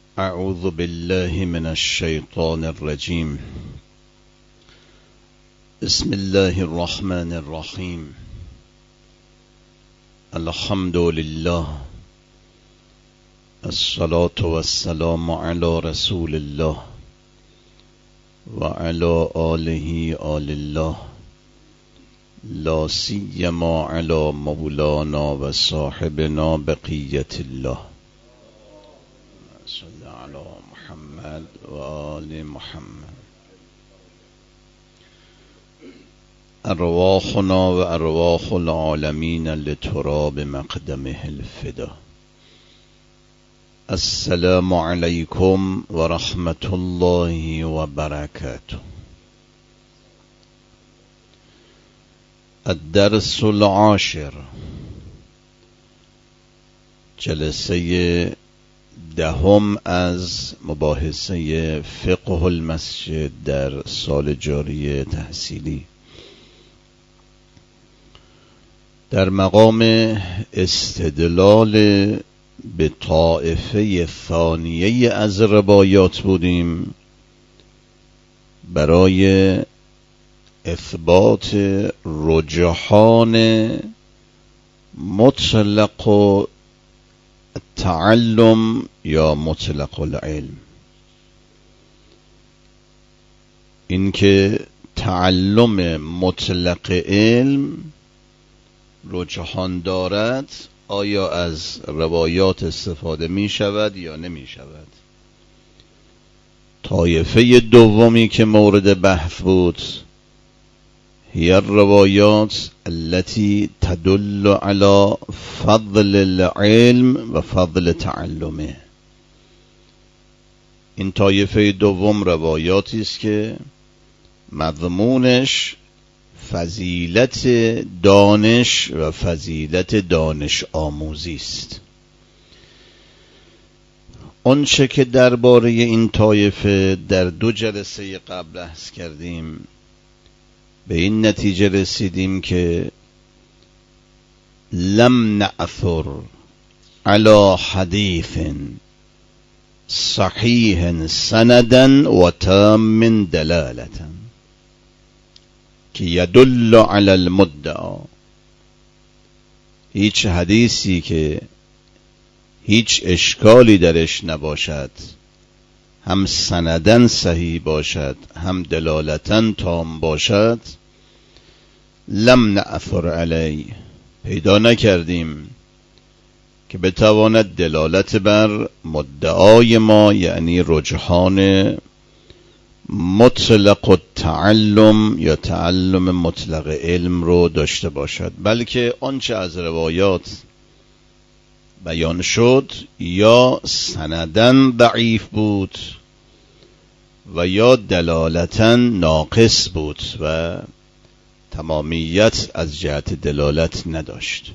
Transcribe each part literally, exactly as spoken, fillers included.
اعوذ بالله من الشیطان الرجیم. بسم الله الرحمن الرحیم. الحمد لله، الصلاة والسلام على رسول الله و علی آله آل الله، لا سیما علی مولانا و صاحبنا بقیت الله. صلی علی محمد و آل محمد. ارواحنا و ارواح العالمین لتراب مقدمه الفدا. السلام علیکم و رحمت الله و برکاته. الدرس العاشر، جلسه دهم از مباحثه فقه المسجد در سال جاری تحصیلی. در مقام استدلال به طائفه ثانیه از روایات بودیم برای اثبات رجحان مطلق و تعلم یا مطلق العلم. اینکه تعلم مطلق علم رجحان دارد، آیا از روایات استفاده می شود یا نمی شود. طایفه دومی که مورد بحث بود هی الروایات التي تدل على فضل العلم و فضل تعلمه. این طایفه دوم روایاتی است که مضمونش فضیلت دانش و فضیلت دانش آموزی است. آنچه که درباره این طایفه در دو جلسه قبل بحث کردیم، به این نتیجه رسیدیم که لم نأثر على حدیث صحیح سندا و تام دلالتا که یدل علی المدعا. هیچ حدیثی که هیچ اشکالی درش نباشد، هم سندن صحیح باشد هم دلالتن تام باشد، لم نأثر علی، پیدا نکردیم که بتواند دلالت بر مدعای ما، یعنی رجحان مطلق التعلم یا تعلم مطلق علم رو داشته باشد، بلکه آنچه از روایات بیان شد یا سندن ضعیف بود و یا دلالتاً ناقص بود و تمامیت از جهت دلالت نداشت،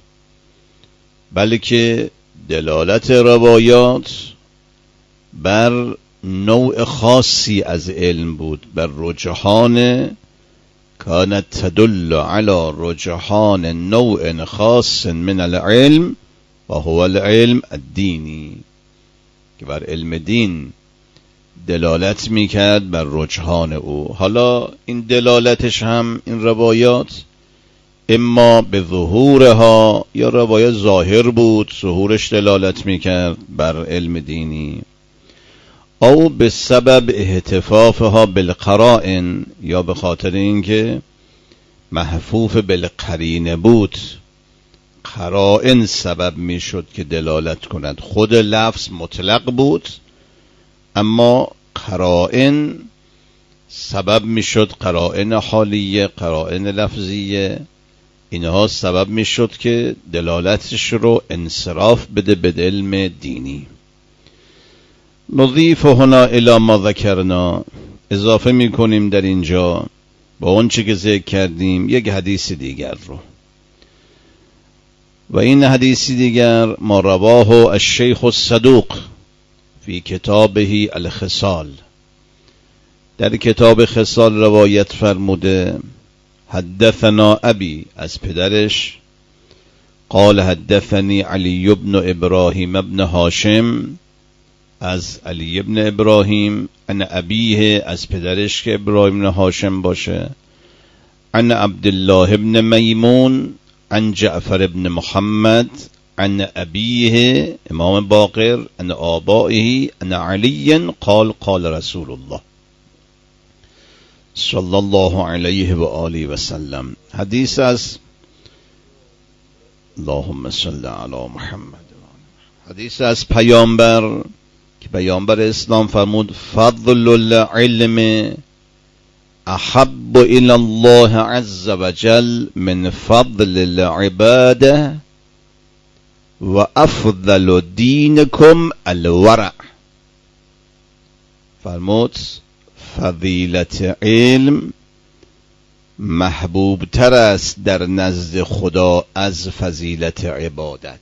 بلکه دلالت روایات بر نوع خاصی از علم بود، بر رجحان کانت تدل علی رجحان نوع خاص من العلم و هو العلم الدینی، که بر علم دین دلالت میکرد بر رجحان او. حالا این دلالتش هم این روایات اما به ظهورها، یا روایت ظاهر بود ظهورش دلالت میکرد بر علم دینی، او به سبب احتفافها بالقرائن، یا به خاطر اینکه محفوف بالقرینه بود، قرائن سبب میشد که دلالت کند. خود لفظ مطلق بود اما قرائن سبب میشد، قرائن حالیه، قرائن لفظیه، اینها سبب میشد که دلالتش رو انصراف بده به علم دینی. نضیف هنا الی ما ذکرنا، اضافه میکنیم در اینجا با اون چه که ذکر کردیم یک حدیث دیگر رو، و این حدیث دیگر ما رواه الشیخ الصدوق فی کتابه الخصال، در کتاب خصال روایت فرموده حدثنا ابی، از پدرش، قال حدثني علي بن ابراهيم بن هاشم از علی ابن ابراهیم، عن ابیه، از پدرش که ابراهیم بن هاشم باشه، عن عبدالله ابن میمون، عن جعفر ابن محمد، عن ابیه امام باقر، عن آبائه، عن علی قال قال رسول الله صلی الله علیه و آله و سلم. حدیث از اللهم صل علی محمد. حدیث از پیامبر که پیامبر اسلام فرمود فضل العلم احب الى الله عز وجل من فضل العباده و افضل دینکم الورع. فرمود فضیلت علم محبوب تر است در نزد خدا از فضیلت عبادت.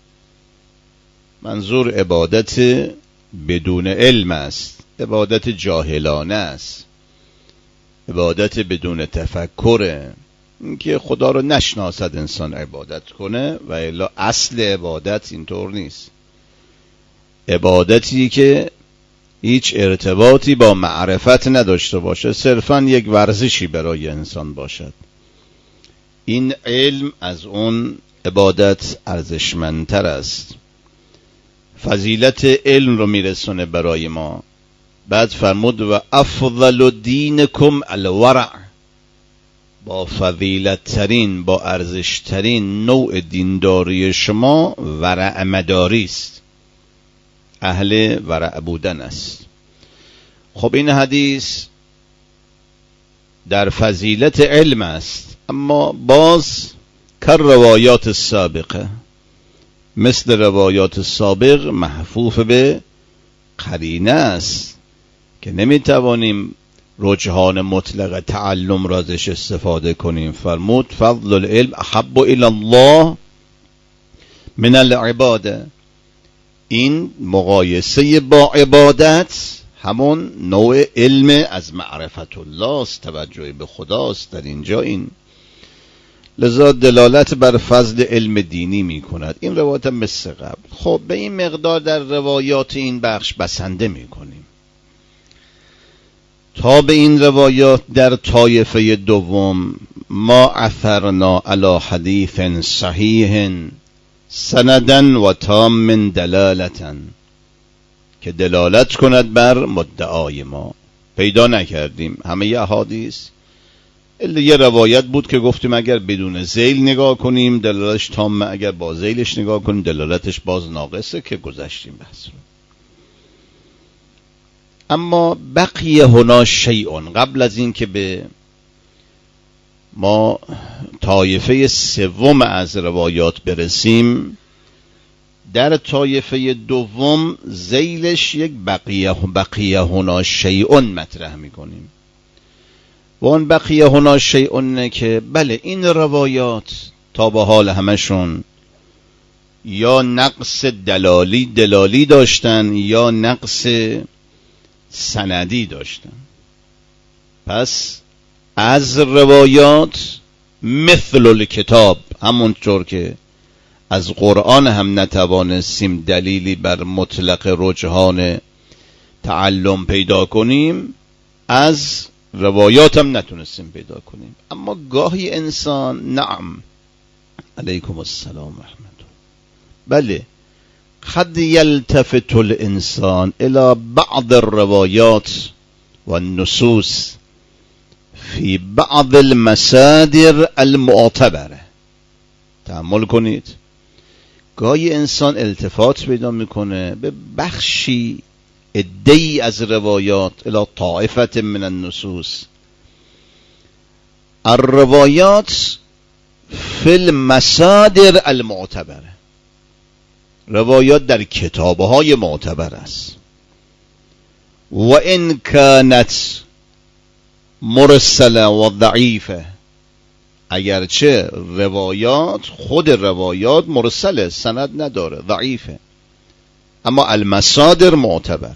منظور عبادت بدون علم است، عبادت جاهلانه است، عبادت بدون تفکره، اینکه خدا رو نشناسد انسان عبادت کنه، و الا اصل عبادت اینطور نیست. عبادتی که هیچ ارتباطی با معرفت نداشته باشه، صرفاً یک ورزشی برای انسان باشد، این علم از اون عبادت ارزشمندتر است. فضیلت علم رو میرسونه برای ما. بعد فرمود و افضل دینکم الورع، با فضیلت ترین، با ارزش ترین نوع دینداری شما ورع مداری است، اهل ورع بودن است. خب این حدیث در فضیلت علم است، اما باز کر روایات السابقه، مثل روایات سابق محفوف به قرینه است که نمیتوانیم رجحان مطلق تعلم را ازش استفاده کنیم. فرمود فضل العلم احب الی الله من العباده. این مقایسه با عبادت همون نوع علم از معرفت الله است، توجه به خداست در اینجا. این لذا دلالت بر فضل علم دینی می کند. این روایت مثل قبل. خب به این مقدار در روایات این بخش بسنده می کنیم تا به این روایات در طایفه دوم ما اثرنا علی حدیث صحیح سندن و تام دلالتن، که دلالت کند بر مدعای ما. پیدا نکردیم همه ی احادیث، الا یه روایت بود که گفتیم اگر بدون ذیل نگاه کنیم دلالتش تامه، اگر با ذیلش نگاه کنیم دلالتش باز ناقصه، که گذشتیم بحث رو. اما بقی هنا شیئون، قبل از این که به ما طایفه سوم از روایات برسیم، در طایفه دوم ذیلش یک بقیه بقیه هنا شیئون مطرح میکنیم. و اون بقیه هنا شیئون که بله این روایات تا به حال همشون یا نقص دلالی دلالی داشتن یا نقص سندی داشتن. پس از روایات مثل الکتاب، همونطور که از قرآن هم نتوانستیم دلیلی بر مطلق رجحان تعلم پیدا کنیم، از روایات هم نتونستیم پیدا کنیم. اما گاهی انسان نعم علیکم السلام رحمت بله قد یلتفت الانسان الى بعض الروایات والنصوص فی بعض المصادر المعتبره. تأمل کنید، گاهی انسان التفات پیدا میکنه به بخشی عده‌ای از روایات الى طائفه من النصوص. الروایات فی المصادر المعتبره، روایات در کتابهای معتبر است. و ان کانت مرسله و ضعیفه، اگرچه روایات خود روایات مرسله، سند نداره، ضعیفه، اما المصادر معتبر.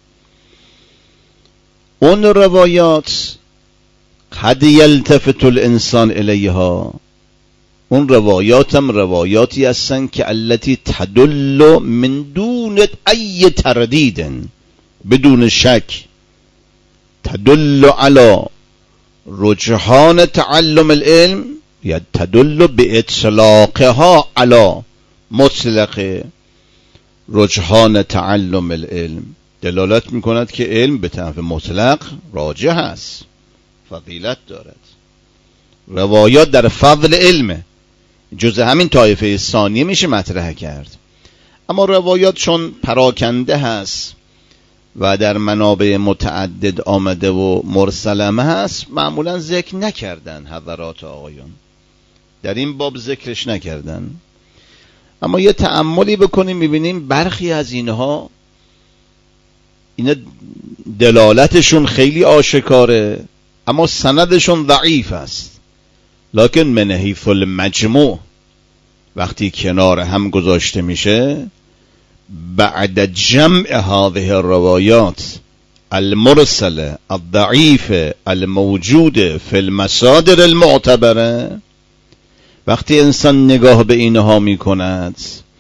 اون روایات قد یلتفت الانسان الیها، اون روایات هم روایاتی هستن که التي تدل من دون بدون ای تردید، بدون شک، تدل علی رجحان تعلم العلم یا تدل به اطلاقها علی مطلق رجحان تعلم العلم، دلالت میکند که علم به طرف مطلق راجح است، فضیلت دارد. روایات در فضل علم جز همین طایفه ثانیه میشه مطرح کرد، اما روایات چون پراکنده هست و در منابع متعدد آمده و مرسلم هست، معمولا ذکر نکردن حضرات آقایان، در این باب ذکرش نکردن. اما یه تأملی بکنیم میبینیم برخی از اینها اینا دلالتشون خیلی آشکاره اما سندشون ضعیف است، لکن من حیث المجموع وقتی کنار هم گذاشته میشه، بعد جمع هذه الروایات المرسله الضعیفه الموجوده فی المصادر المعتبره، وقتی انسان نگاه به اینها میکند،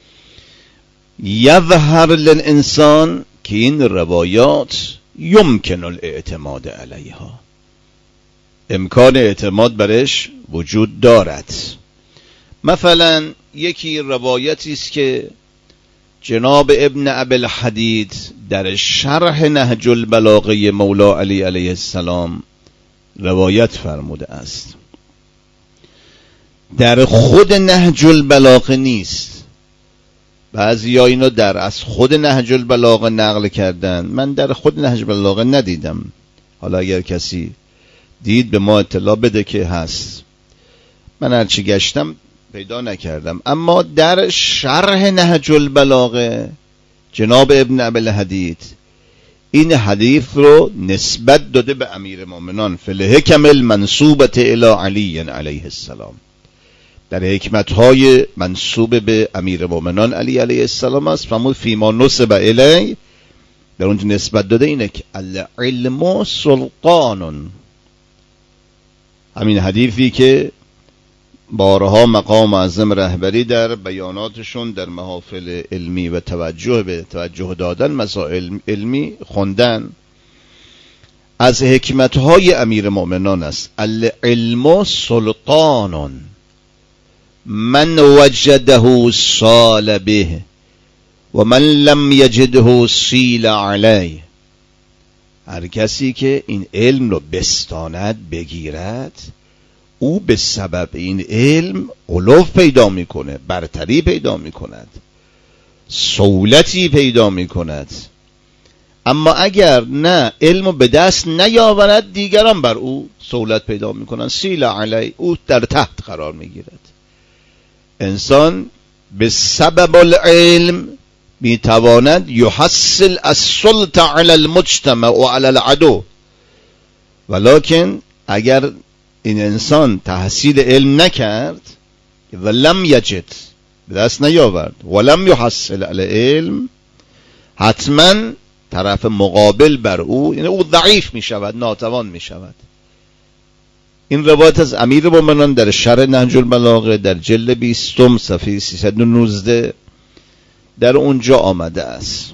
یظهر للانسان که این روایات یمکن الاعتماد علیها، امکان اعتماد برش وجود دارد. مثلا یکی روایتی است که جناب ابن ابی الحدید در شرح نهج البلاغه مولا علی علیه السلام روایت فرموده است، در خود نهج البلاغه نیست، بعضی ها اینو در از خود نهج البلاغه نقل کردن، من در خود نهج البلاغه ندیدم، حالا اگر کسی دید به ما اطلاع بده که هست، من هرچی گشتم پیدا نکردم. اما در شرح نهج البلاغه جناب ابن ابی الحدید این حدیث رو نسبت داده به امیر مومنان فی الحکم المنسوبه الی علی علیه السلام، در حکمت‌های منسوب به امیر مومنان علی علیه السلام است، فرمود فیما نسب الی، در اونجا نسبت داده اینه که العلم سلطان، همین حدیثی که بارها مقام اعظم رهبری در بیاناتشون در محافل علمی و توجه به توجه دادن مسائل علمی خوندن، از حکمت‌های امیر مومنان است. العلم سلطان من وجده سال به و من لم یجده سیل علیه، هر کسی که این علم رو بستاند بگیرد، او به سبب این علم علو پیدا میکنه، برتری پیدا میکند، سهولتی پیدا میکند. اما اگر نه علم به دست نیاورد، دیگران بر او سهولت پیدا میکنند، سیل علی، او در تحت قرار میگیرد. انسان به سبب العلم میتواند یحصل السلطه علی المجتمع و علی العدو، ولکن اگر این انسان تحصیل علم نکرد و لم یجد، به دست نیاورد، و لم یحصل علی علم، حتما طرف مقابل بر او، یعنی او ضعیف می شود، ناتوان می شود. این روایت از امیر مومنان در شرح نهج البلاغه در جلد بیستم صفحه سیصد و نوزده در اونجا آمده است.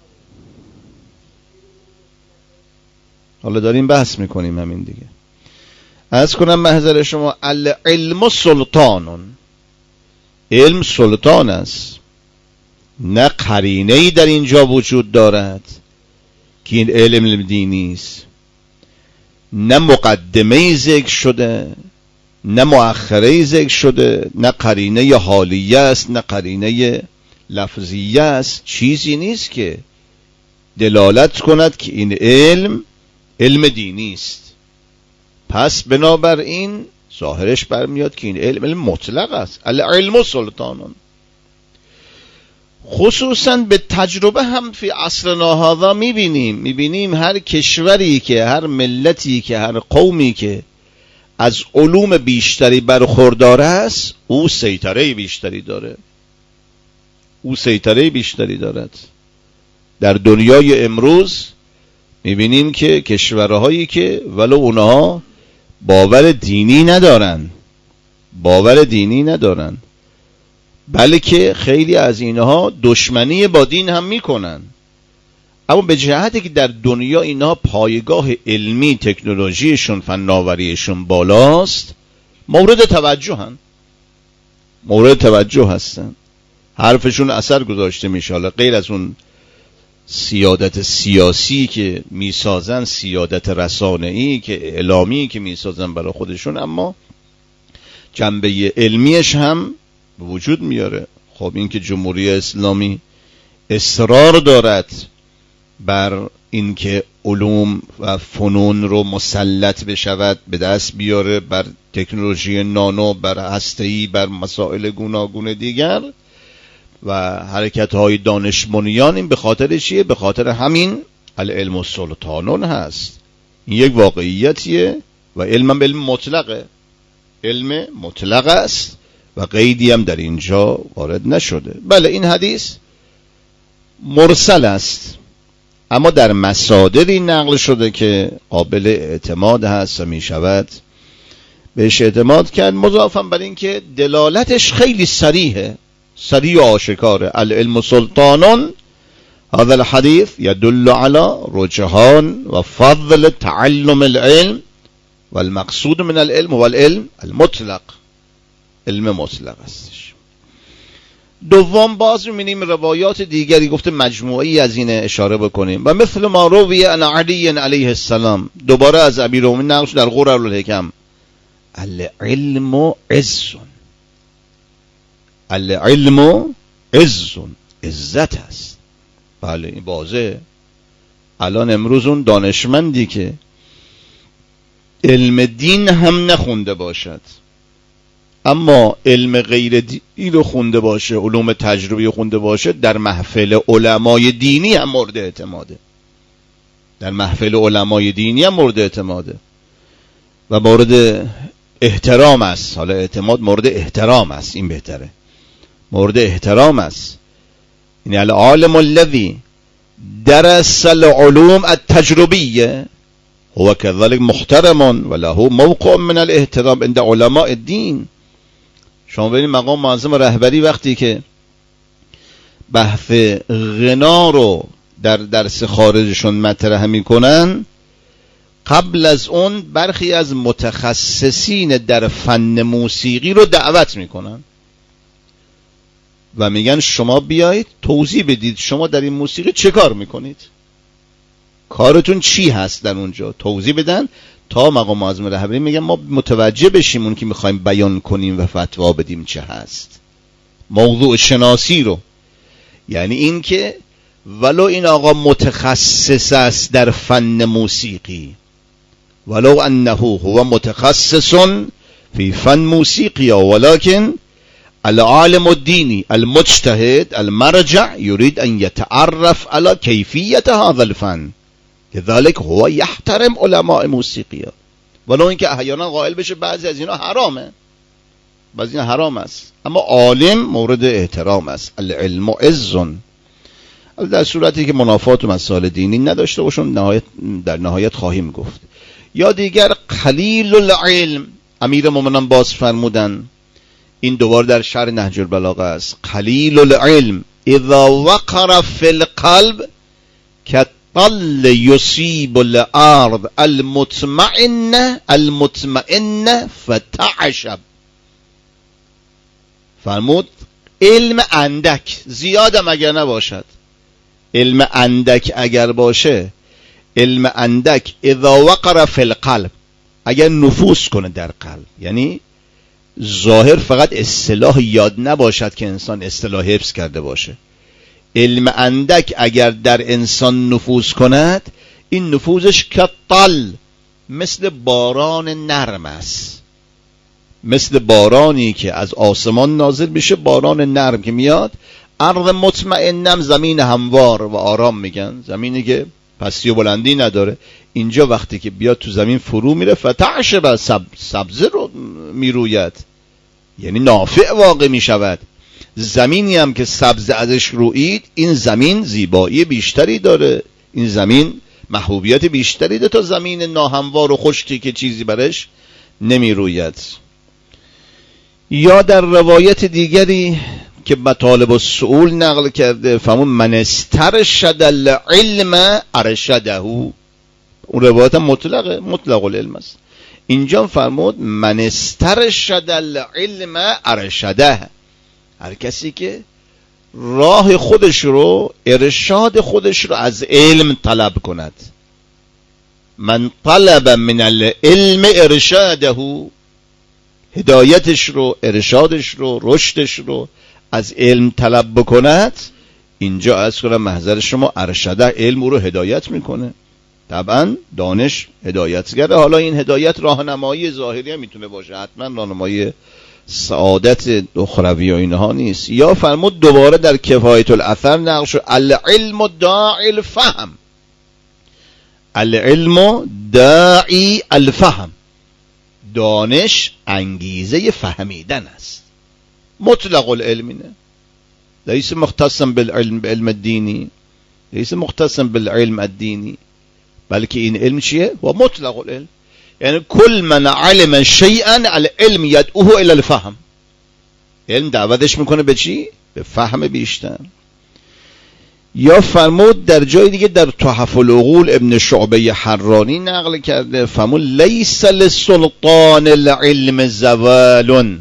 حالا داریم بحث میکنیم همین دیگه. عرض کنم محضر شما، العلم سلطانون، علم سلطان است، نه قرینه‌ای در اینجا وجود دارد که این علم دینی است، نه مقدمه‌ای ذکر شده، نه مؤخره‌ای ذکر شده، نه قرینه حالیه است، نه قرینه لفظیه است، چیزی نیست که دلالت کند که این علم علم دینی است. پس بنابراین ظاهرش برمیاد که این علم علم مطلق است. العلم سلطانون. خصوصا به تجربه هم فی عصرنا هذا میبینیم میبینیم هر کشوری که، هر ملتی که، هر قومی که از علوم بیشتری برخوردار است، او سیطره بیشتری داره، او سیطره بیشتری دارد. در دنیای امروز میبینیم که کشورهایی که ولو اونها باور دینی ندارن، باور دینی ندارن، بلکه خیلی از اینها دشمنی با دین هم میکنن، اما به جهتی که در دنیا اینها پایگاه علمی تکنولوژیشون فناوریشون بالاست مورد توجه هن. مورد توجه هستن، حرفشون اثر گذاشته میشه. حالا غیر از اون سیادت سیاسی که میسازن، سیادت رسانه‌ای که اعلامی که میسازن برای خودشون، اما جنبه علمیش هم وجود میاره. خب این که جمهوری اسلامی اصرار دارد بر اینکه علوم و فنون رو مسلط بشود، به دست بیاره بر تکنولوژی نانو، بر هسته‌ای، بر مسائل گوناگون دیگر و حرکت‌های دانش بنیان، این به خاطر چیه؟ به خاطر همین العلم و سلطانون هست. این یک واقعیتیه و علم هم علم مطلقه، علم مطلق است و قیدی هم در اینجا وارد نشده. بله این حدیث مرسل است، اما در مصادری نقل شده که قابل اعتماد هست و می شود بهش اعتماد کرد، مضافاً بر این که دلالتش خیلی صریحه، صریح و آشکاره. العلم سلطانون، هذا الحديث يدل على رجحان و فضل تعلم العلم والمقصود من العلم هو العلم المطلق، علم مطلق استش. دوم باز می‌بینیم روایات دیگری گفته مجموعی از این اشاره بکنیم و مثل ما روی عن علی علیه السلام، دوباره از امیرالمومنین نقل در غرر الحکم، العلم عز، العلم عز، عزت است. بله این واضحه. الان امروز اون دانشمندی که علم دین هم نخونده باشد اما علم غیر دینی رو خونده باشه، علوم تجربی رو خونده باشه، در محفل علمای دینی هم مورد اعتماده، در محفل علمای دینی هم مورد اعتماده و مورد احترام است. حالا اعتماد مورد احترام است، این بهتره، مورد احترام است. یعنی العالم الذي درس العلوم التجربیه هو كذلك محترم و له موقع من الاحترام عند علماء الدین. شما ببینید مقام معظم رهبری وقتی که بحث غنا رو در درس خارجشون مطرح میکنن، قبل از اون برخی از متخصصین در فن موسیقی رو دعوت میکنن و میگن شما بیایید توضیح بدید شما در این موسیقی چه کار میکنید، کارتون چی هست در اونجا، توضیح بدن تا مقام معظم رهبری میگن ما متوجه بشیم اون که میخوایم بیان کنیم و فتوا بدیم چه هست، موضوع شناسی رو. یعنی این که ولو این آقا متخصص است در فن موسیقی، ولو انه هو متخصص فی فن موسیقی، ولكن العالم الدینی المجتهد المرجع يريد ان يتعرف على كيفية هذا الفن، لذلك هو يحترم علماء موسیقی. ولو اینکه احیانا قائل بشه بعضی از اینا حرامه، بعضی اینا حرام است، اما عالم مورد احترام است. العلم عز، در صورتی که منافات و مسائل دینی نداشته باشون نهایت در نهایت خواهیم گفت. یا دیگر قلیل العلم، امیر مومنان باز فرمودن، این دوباره در شرح نهج البلاغه است، قلیل العلم اذا وقر فی القلب كالطل يصيب الارض المطمئنه المطمئنه فتعشب. فرمود علم اندک، زیادم اگر نباشد، علم اندک اگر باشه، علم اندک اذا وقر فی القلب، اگر نفوذ کنه در قلب، یعنی ظاهر فقط اصطلاح یاد نباشد که انسان اصطلاح حفظ کرده باشه، علم اندک اگر در انسان نفوذ کند، این نفوذش کالطل، مثل باران نرم است، مثل بارانی که از آسمان نازل میشه، باران نرم که میاد. ارض مطمئنم زمین هموار و آرام میگن، زمینی که پستی و بلندی نداره. اینجا وقتی که بیاد تو زمین فرو میره، فتعشب، سب سبزه رو میروید، یعنی نافع واقع میشود. زمینی هم که سبز ازش روید، این زمین زیبایی بیشتری داره، این زمین محبوبیت بیشتری داره تا زمین ناهموار و خشکی که چیزی برش نمی روید. یا در روایت دیگری که مطالب السؤول نقل کرده فرمود من استرشد العلم ارشده، اون روایت مطلقه، مطلق العلم است. اینجا فرمود من استرشد العلم ارشده، هر کسی که راه خودش رو، ارشاد خودش رو از علم طلب کند. من طلب من العلم ارشاده، هدایتش رو، ارشادش رو، رشدش رو از علم طلب بکند. اینجا از کنم محضر شما ارشده، علم رو هدایت میکنه. طبعا دانش هدایتگره. حالا این هدایت راهنمایی ظاهری هم میتونه باشه، حتما راهنمایی سعادت اخروی و اینها نیست. یا فرمود دوباره در کفایت الاثر نقل شد العلم داعی الفهم، العلم داعی الفهم، دانش انگیزه فهمیدن است. مطلق العلم اینه، لیس مختصا بالعلم بعلم الدینی، لیس مختصا بالعلم الدینی، بلکه این علم چیه؟ و مطلق العلم، یعنی کل من علم شیئا العلم یدعوه الی الفهم، علم دعوتش میکنه به چی؟ به فهم بیشتر. یا فرمود در جای دیگه در تحف العقول ابن شعبه حرانی نقل کرده فرمود لیس لسلطان العلم زوال،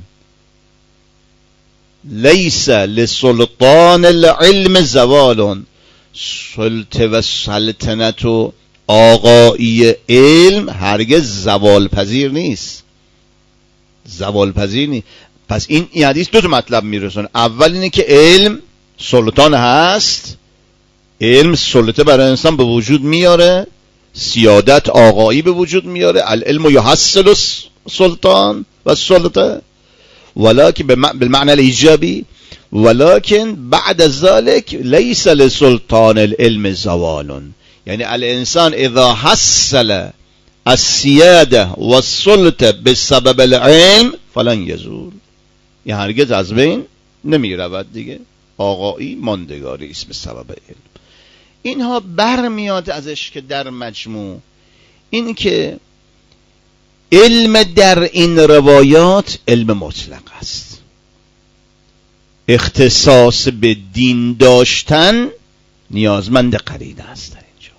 لیس لسلطان العلم زوال، سلطه و سلطنت و آقایی علم هرگز زوال پذیر نیست، زوال پذیر نیست. پس این این حدیث دو تا مطلب میرسونه. اول اینه که علم سلطان هست، علم سلطه برای انسان به وجود میاره، سیادت آقایی به وجود میاره. العلم یحصل سلطان و سلطه ولکن بالمعنى الایجابی، ولكن بعد ذلك ليس لسلطان العلم زوال، یعنی الانسان اذا حصل السیاده والسلطه بسبب العلم فلن یزول، یعنی هرگز از بین نمی رود دیگه، آقایی ماندگاری است به سبب علم. اینها برمیاد ازش که در مجموع این که علم در این روایات علم مطلق است، اختصاص به دین داشتن نیازمند قرینه است. در اینجا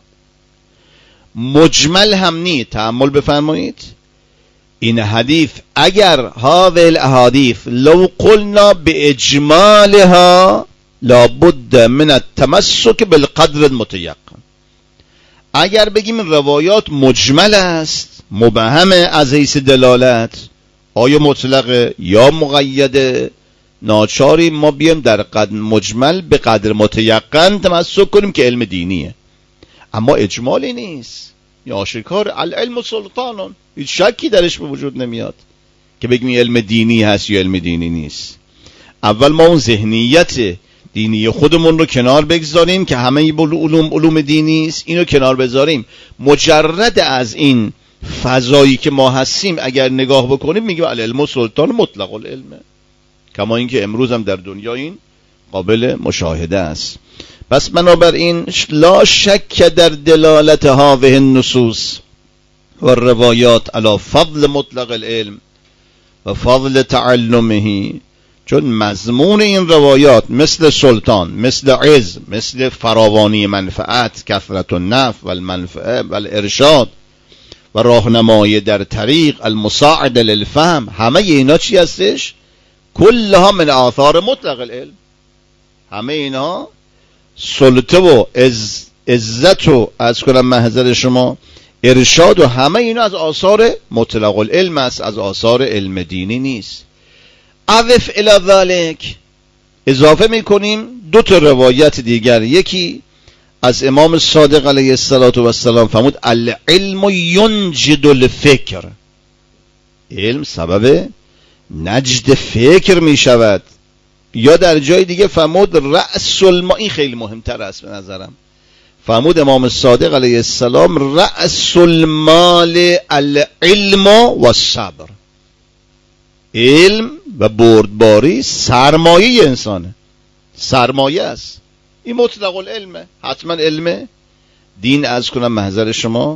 مجمل هم نی، تأمل بفرمایید. این حدیث اگر هذه الاحادیث لو قلنا باجمالها لابد من التمسك بالقدر المتيقن، اگر بگیم روایات مجمل است، مبهم از حیث دلالت، آیا مطلقه یا مقیده، ناچاری ما بیم در قدر مجمل به قدر متیقن تمسک کنیم که علم دینیه. اما اجمالی نیست، یا آشکار العلم سلطانون، هیچ شکی درش به وجود نمیاد که بگیم علم دینی هست یا علم دینی نیست. اول ما اون ذهنیت دینی خودمون رو کنار بگذاریم که همه علوم علوم دینی است، اینو کنار بذاریم. مجرد از این فضایی که ما هستیم اگر نگاه بکنیم میگیم العلم سلطان مطلق العلمه، کما اینکه امروز هم در دنیا این قابل مشاهده است. پس بنابراین لا شک در دلالت هذه النصوص و روایات علی فضل مطلق العلم و فضل تعلمه، چون مضمون این روایات مثل سلطان، مثل عز، مثل فراوانی منفعت، کثرت النفع و المنفعه و الارشاد و راهنمایی در طریق المساعد للفهم، همه اینا چی هستش؟ کلها من آثار مطلق العلم. همه اینا سلطه و عز، عزت و از کنم محضر شما ارشاد و همه اینا از آثار مطلق العلم است، از آثار علم دینی نیست. اضف الی ذلک، اضافه میکنیم دو تا روایت دیگر. یکی از امام صادق علیه السلام فرمود العلم ینجد الفکر، علم سبب نجد فکر میشود. یا در جای دیگه فرمود رأس المال، این خیلی مهمتر است به نظرم، فرمود امام صادق علیه السلام رأس المال العلم و الصبر، علم و بردباری سرمایه انسانه، سرمایه است. این مطلق العلمه، حتما علم دین از کنم محضر شما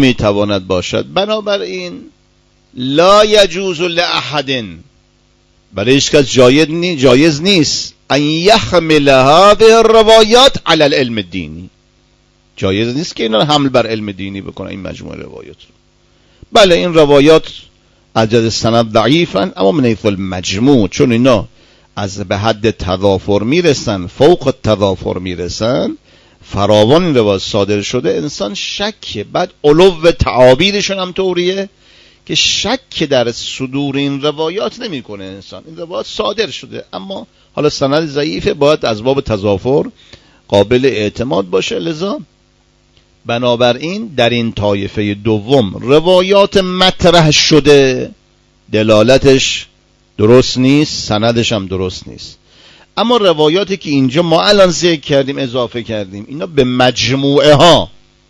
نمیتواند باشد. بنابراین لا یجوز لاحد برای هیچ کس جایز نی جایز نیست ان یحمل هذه الروایات علی العلم الدینی، جایز نیست که اینا حمل بر علم دینی بکنن این مجموعه روایات رو. بله این روایات از جهت سند ضعیفن، اما من حیث المجموع چون اینا از به حد تضافر میرسن، فوق التضافر میرسن، فراوان این روایات صادر شده، انسان شک، بعد علو تعابیرشون هم طوریه که شک در صدور این روایات نمیکنه انسان. این روایات صادر شده اما حالا سند ضعیفه، باید از باب تضافر قابل اعتماد باشه. لذا بنابراین در این طایفه دوم روایات مطرح شده دلالتش درست نیست، سندش هم درست نیست. اما روایاتی که اینجا ما الان ذکر کردیم، اضافه کردیم، اینا به مجموعه ها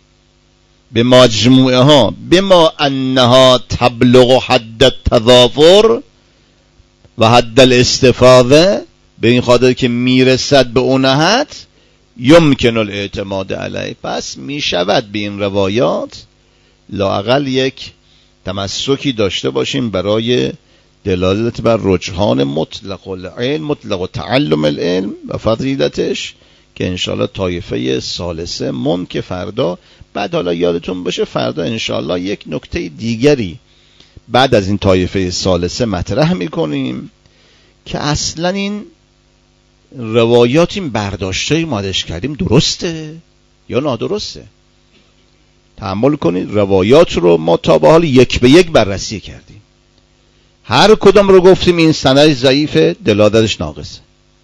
به مجموعه ها بما انها تبلغ حد التضافر و حد الاستفاضه، به این خاطر که میرسد به اون حد، یمکن الاعتماد علیه، پس میشود به این روایات لااقل یک تمسکی داشته باشیم برای دلالت بر رجحان مطلق العلم، مطلق تعلم العلم و فضیلتش، که انشاءالله طایفه ثالثه من که فردا، بعد حالا یادتون باشه فردا انشاءالله یک نکته دیگری بعد از این طایفه ثالثه مطرح میکنیم که اصلا این روایات، این برداشته مادش کردیم درسته یا نادرسته. تأمل کنید روایات رو ما تا به حال یک به یک بررسی کردیم، هر کدام رو گفتیم این سند ضعیفه، دلالتش ناقصه،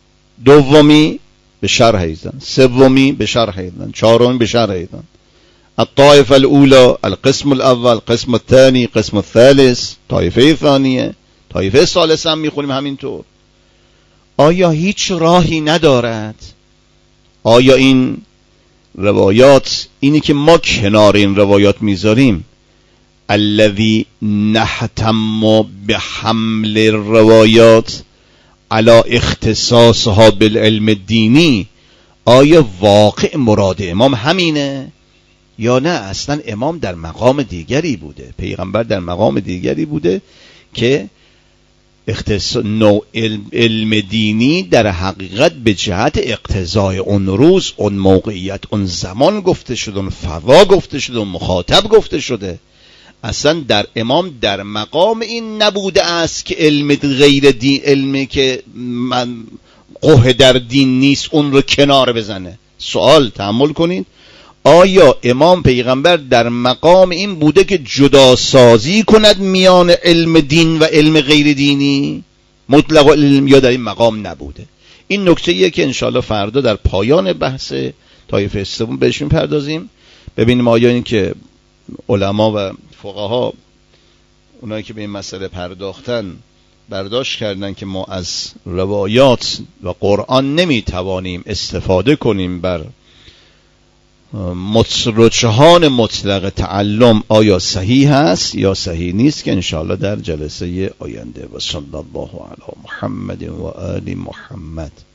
دومی به شرح ایزن، سومی به شرح ایزن، چهارمی به شرح ایزن، الطائفه الاولى القسم الاول، قسم الثاني، قسم الثالث، طایفه ثانیه، طایفه ثالثه هم میخونیم همینطور. آیا هیچ راهی ندارد؟ آیا این روایات، اینی که ما کنار این روایات میذاریم، الذي نحتم بحمل الروایات على اختصاصها بالعلم الدینی، آیا واقع مراد امام همینه یا نه اصلا امام در مقام دیگری بوده، پیغمبر در مقام دیگری بوده که اختصاص نوع علم, علم دینی در حقیقت به جهت اقتضای اون روز، اون موقعیت، اون زمان گفته شده، اون فضا گفته شده، اون مخاطب گفته شده. اصلا در امام در مقام این نبوده است که علم غیر دین، علمی که من قه در دین نیست اون رو کنار بزنه. سوال تأمل کنید، آیا امام پیغمبر در مقام این بوده که جدا سازی کند میان علم دین و علم غیر دینی مطلق علم، یا در این مقام نبوده؟ این نکته ایه که انشاءالله فردا در پایان بحث طایفه سوم بهش میپردازیم. ببینیم آیا این که علما و فقها، اونایی که به این مسئله پرداختن، برداشت کردن که ما از روایات و قرآن نمیتوانیم استفاده کنیم بر رجحان مطلق تعلم، آیا صحیح هست یا صحیح نیست، که انشاءالله در جلسه آینده. و صلی الله علی محمد و آل محمد.